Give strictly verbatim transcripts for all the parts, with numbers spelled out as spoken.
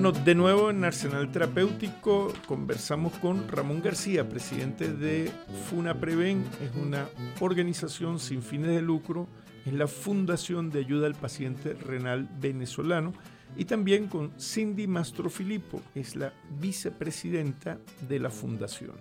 Bueno, de nuevo en Arsenal Terapéutico conversamos con Ramón García, presidente de FUNAPREVEN. Es una organización sin fines de lucro, es la Fundación de Ayuda al Paciente Renal Venezolano. Y también con Cindy Mastrofilippo, es la vicepresidenta de la fundación.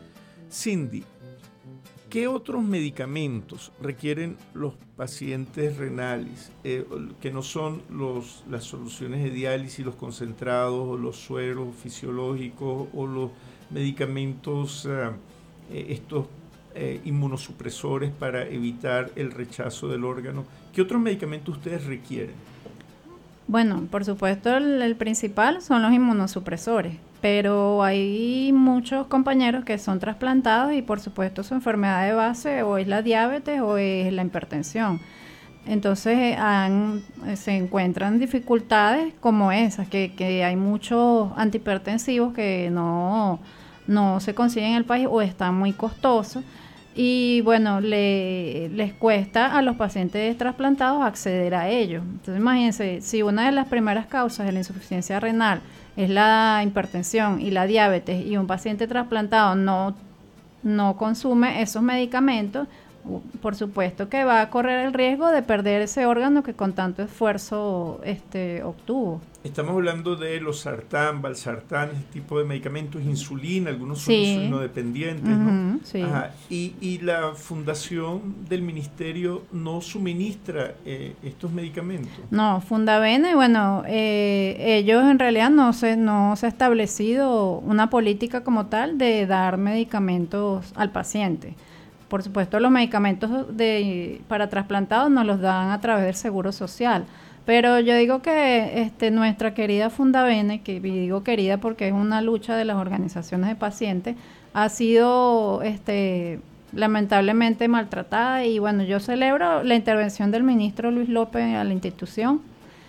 Cindy, ¿qué otros medicamentos requieren los pacientes renales eh, que no son los, las soluciones de diálisis, los concentrados, o los sueros fisiológicos o los medicamentos, uh, eh, estos eh, inmunosupresores para evitar el rechazo del órgano? ¿Qué otros medicamentos ustedes requieren? Bueno, por supuesto el, el principal son los inmunosupresores, pero hay muchos compañeros que son trasplantados y por supuesto su enfermedad de base o es la diabetes o es la hipertensión. Entonces han, se encuentran dificultades como esas, que, que hay muchos antihipertensivos que no, no se consiguen en el país o están muy costosos. Y bueno, le, les cuesta a los pacientes trasplantados acceder a ellos. Entonces imagínense, si una de las primeras causas de la insuficiencia renal es la hipertensión y la diabetes y un paciente trasplantado no, no consume esos medicamentos, por supuesto que va a correr el riesgo de perder ese órgano que con tanto esfuerzo este, obtuvo. Estamos hablando de los sartán, valsartán, ese tipo de medicamentos, insulina, algunos son sí. insulinodependientes, uh-huh, ¿no? Sí. Ajá. Y, y la fundación del ministerio no suministra eh, estos medicamentos. No, Fundavene, bueno, eh, ellos en realidad no se, no se ha establecido una política como tal de dar medicamentos al paciente. Por supuesto, los medicamentos de, para trasplantados nos los dan a través del Seguro Social. Pero yo digo que este, nuestra querida Fundavene, que digo querida porque es una lucha de las organizaciones de pacientes, ha sido este, lamentablemente maltratada. Y bueno, yo celebro la intervención del ministro Luis López a la institución.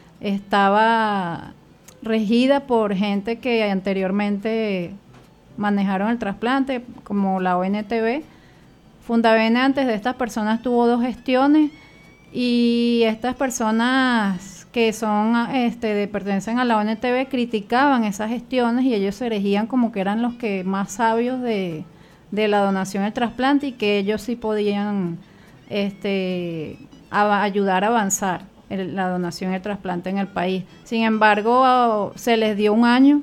Estaba regida por gente que anteriormente manejaron el trasplante, como la O N T V. Fundavene antes de estas personas tuvo dos gestiones y estas personas que son este de, pertenecen a la O N T V criticaban esas gestiones y ellos se erigían como que eran los que más sabios de, de la donación del trasplante y que ellos sí podían este a, ayudar a avanzar el, la donación del trasplante en el país. Sin embargo, se les dio un año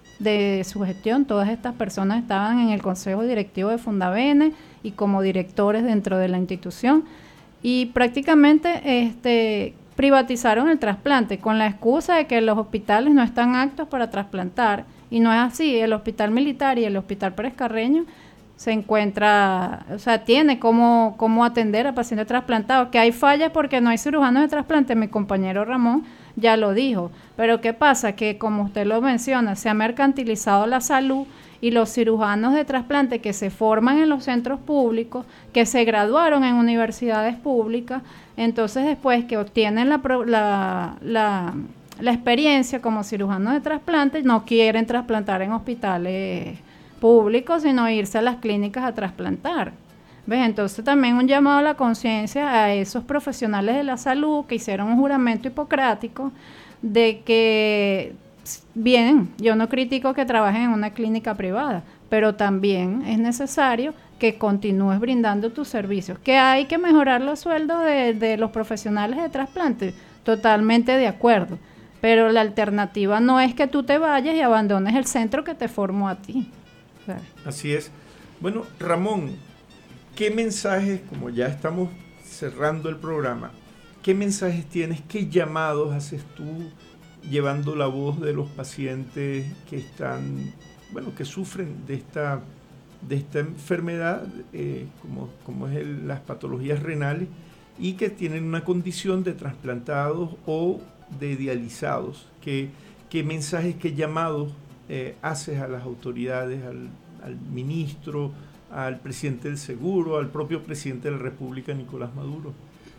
de su gestión. Todas estas personas estaban en el consejo directivo de Fundavene y como directores dentro de la institución y prácticamente este, privatizaron el trasplante con la excusa de que los hospitales no están aptos para trasplantar y no es así. El hospital militar y el hospital Pérez Carreño se encuentra, o sea, tiene cómo, cómo atender a pacientes trasplantados. Que hay fallas porque no hay cirujanos de trasplante, mi compañero Ramón ya lo dijo, pero ¿qué pasa? Que como usted lo menciona, se ha mercantilizado la salud y los cirujanos de trasplante que se forman en los centros públicos, que se graduaron en universidades públicas, entonces después que obtienen la, la, la, la experiencia como cirujanos de trasplante, no quieren trasplantar en hospitales públicos, sino irse a las clínicas a trasplantar. ¿Ves? Entonces también un llamado a la conciencia a esos profesionales de la salud que hicieron un juramento hipocrático de que, bien, yo no critico que trabajen en una clínica privada, pero también es necesario que continúes brindando tus servicios. Que hay que mejorar los sueldos de, de los profesionales de trasplante, totalmente de acuerdo, pero la alternativa no es que tú te vayas y abandones el centro que te formó a ti. ¿Sabes? Así es. Bueno, Ramón, ¿qué mensajes, como ya estamos cerrando el programa, qué mensajes tienes, qué llamados haces tú llevando la voz de los pacientes que están, bueno, que sufren de esta, de esta enfermedad, eh, como, como es el, las patologías renales, y que tienen una condición de trasplantados o de dializados? ¿Qué, qué mensajes, qué llamados eh, haces a las autoridades, al, al ministro, al presidente del Seguro, al propio presidente de la República, Nicolás Maduro?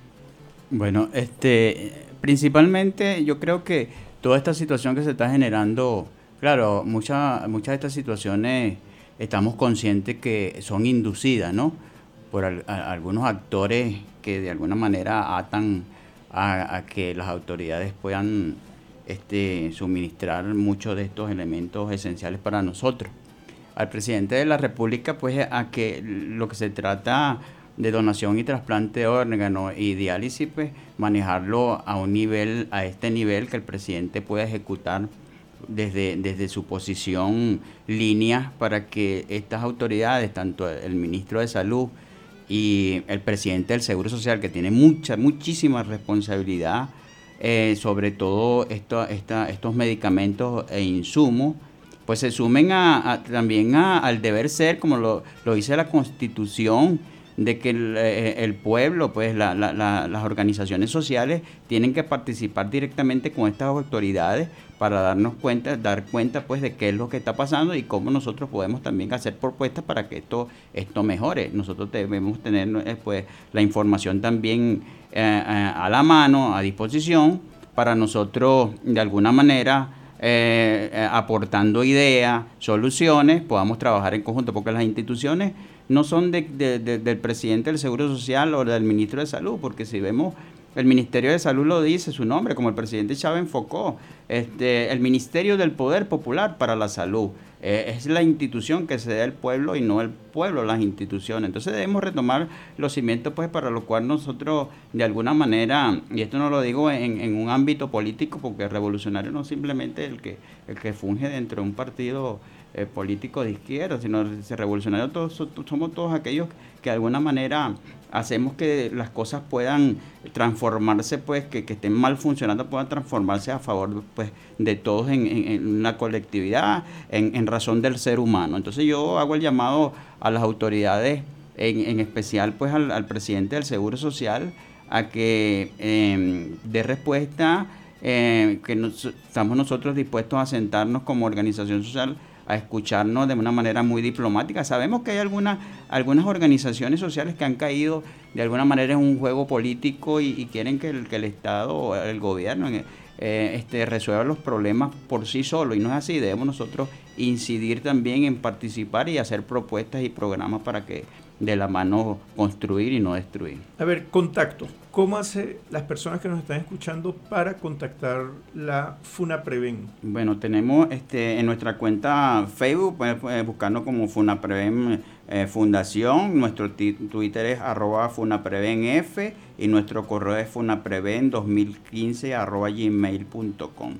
Bueno, este, principalmente yo creo que toda esta situación que se está generando, claro, muchas muchas de estas situaciones estamos conscientes que son inducidas, ¿no? Por al, a, algunos actores que de alguna manera atan a, a que las autoridades puedan este, suministrar muchos de estos elementos esenciales para nosotros. Al presidente de la República, pues, a que lo que se trata de donación y trasplante de órganos y diálisis, pues, manejarlo a un nivel, a este nivel que el presidente pueda ejecutar desde, desde su posición líneas para que estas autoridades, tanto el ministro de Salud y el presidente del Seguro Social, que tiene mucha, muchísima responsabilidad, eh, sobre todo esto, esta, estos medicamentos e insumos, pues se sumen a, a, también a, al deber ser, como lo, lo dice la Constitución, de que el, el pueblo, pues la, la, la, las organizaciones sociales tienen que participar directamente con estas autoridades para darnos cuenta, dar cuenta pues de qué es lo que está pasando y cómo nosotros podemos también hacer propuestas para que esto, esto mejore. Nosotros debemos tener pues la información también eh, a la mano, a disposición, para nosotros de alguna manera eh, eh, aportando ideas, soluciones, podamos trabajar en conjunto, porque las instituciones no son de, de, de, del presidente del Seguro Social o del ministro de Salud, porque si vemos, el Ministerio de Salud lo dice su nombre, como el presidente Chávez enfocó, este, el Ministerio del Poder Popular para la Salud. Eh, es la institución que se da al pueblo y no el pueblo las instituciones. Entonces debemos retomar los cimientos, pues, para lo cual nosotros, de alguna manera, y esto no lo digo en, en un ámbito político, porque el revolucionario no es simplemente el que, el que funge dentro de un partido Eh, político de izquierda, sino revolucionarios todos, somos todos aquellos que de alguna manera hacemos que las cosas puedan transformarse, pues que, que estén mal funcionando puedan transformarse a favor, pues, de todos en, en, en una colectividad, en, en razón del ser humano. Entonces yo hago el llamado a las autoridades, en, en especial pues al, al presidente del Seguro Social, a que eh, dé respuesta, eh, que nos, estamos nosotros dispuestos a sentarnos como organización social a escucharnos de una manera muy diplomática. Sabemos que hay algunas algunas organizaciones sociales que han caído de alguna manera en un juego político y, y quieren que el, que el Estado o el gobierno eh, este, resuelva los problemas por sí solo, y no es así. Debemos nosotros incidir también en participar y hacer propuestas y programas para que de la mano construir y no destruir. A ver, contacto. ¿Cómo hace las personas que nos están escuchando para contactar la FUNAPREVEN? Bueno, tenemos este en nuestra cuenta Facebook, pueden eh, buscarnos como FUNAPREVEN eh, Fundación. Nuestro Twitter es arroba FUNAPREVENF y nuestro correo es funapreven dos mil quince arroba gmail punto com.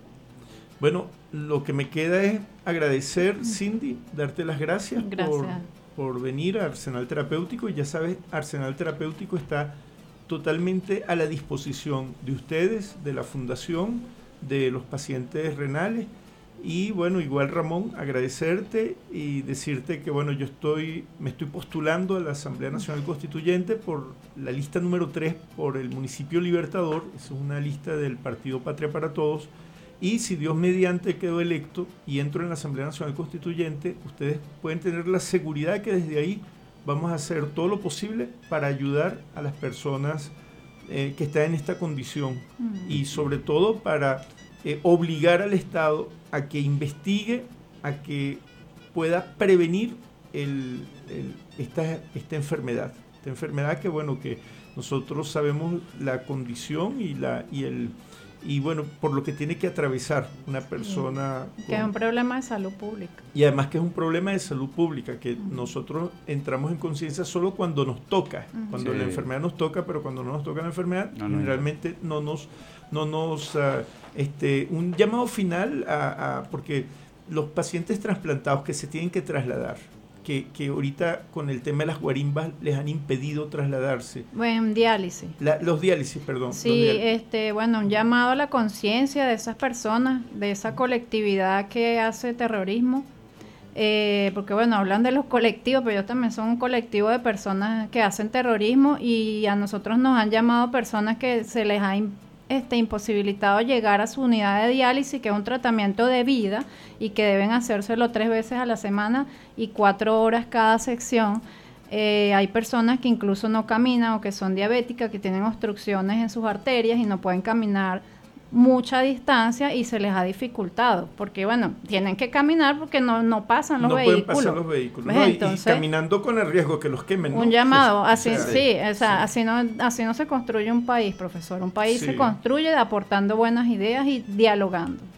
Bueno, lo que me queda es agradecer, Cindy, darte las gracias, gracias. por... por venir a Arsenal Terapéutico. Y ya sabes, Arsenal Terapéutico está totalmente a la disposición de ustedes, de la fundación, de los pacientes renales. Y bueno, igual, Ramón, agradecerte y decirte que bueno, yo estoy me estoy postulando a la Asamblea Nacional Constituyente por la lista número tres por el municipio Libertador. Esa es una lista del Partido Patria para Todos. Y si Dios mediante quedo electo y entro en la Asamblea Nacional Constituyente, ustedes pueden tener la seguridad que desde ahí vamos a hacer todo lo posible para ayudar a las personas eh, que están en esta condición, mm. y sobre todo para eh, obligar al Estado a que investigue, a que pueda prevenir el, el, esta, esta enfermedad. Esta enfermedad que bueno, que nosotros sabemos la condición y la y el y bueno, por lo que tiene que atravesar una persona. Que con, es un problema de salud pública. Y además que es un problema de salud pública, que uh-huh. nosotros entramos en conciencia solo cuando nos toca, uh-huh. cuando sí. la enfermedad nos toca, pero cuando no nos toca la enfermedad, no, no, realmente no nos, no nos, uh, este, un llamado final a, a, porque los pacientes trasplantados que se tienen que trasladar, Que, que ahorita con el tema de las guarimbas les han impedido trasladarse. Bueno, diálisis. La, los diálisis, perdón. Sí, diálisis. este, bueno, un llamado a la conciencia de esas personas, de esa colectividad que hace terrorismo, eh, porque bueno, hablan de los colectivos, pero ellos también son un colectivo de personas que hacen terrorismo, y a nosotros nos han llamado personas que se les ha impedido Este, imposibilitado llegar a su unidad de diálisis, que es un tratamiento de vida y que deben hacérselo tres veces a la semana y cuatro horas cada sección. Eh, hay personas que incluso no caminan o que son diabéticas, que tienen obstrucciones en sus arterias y no pueden caminar mucha distancia y se les ha dificultado, porque bueno, tienen que caminar porque no, no pasan los no vehículos. No pueden pasar los vehículos. ¿Ves? No, y, Entonces, y caminando con el riesgo que los quemen. Un ¿no? llamado, así, o sea, sí, o sea, sí. así no, así no se construye un país, profesor. Un país Sí. se construye aportando buenas ideas y dialogando.